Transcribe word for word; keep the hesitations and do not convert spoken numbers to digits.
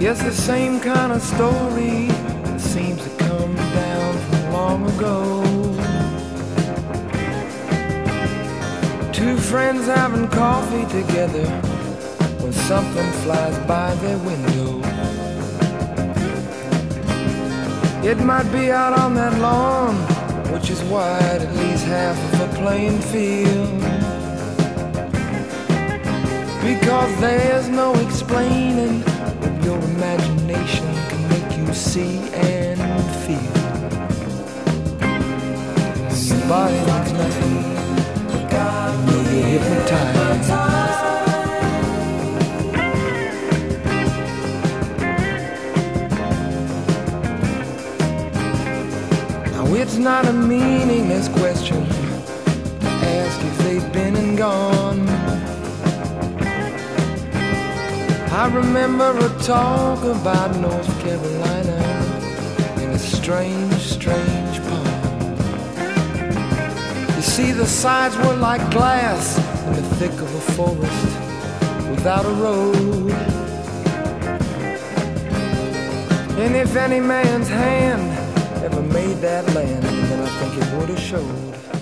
Yes, the same kind of story that seems to come down from long ago. Two friends having coffee together when something flies by their window. It might be out on that lawn, which is wide, at least half of a playing field. Because there's no explaining what your imagination can make you see and feel. Your body likes nothing, you know you're hypnotized. Now it's not a meaningless question to ask if they've been and gone. I remember a talk about North Carolina in a strange, strange poem. You see, the sides were like glass in the thick of a forest without a road. And if any man's hand ever made that land, then I think it would have showed.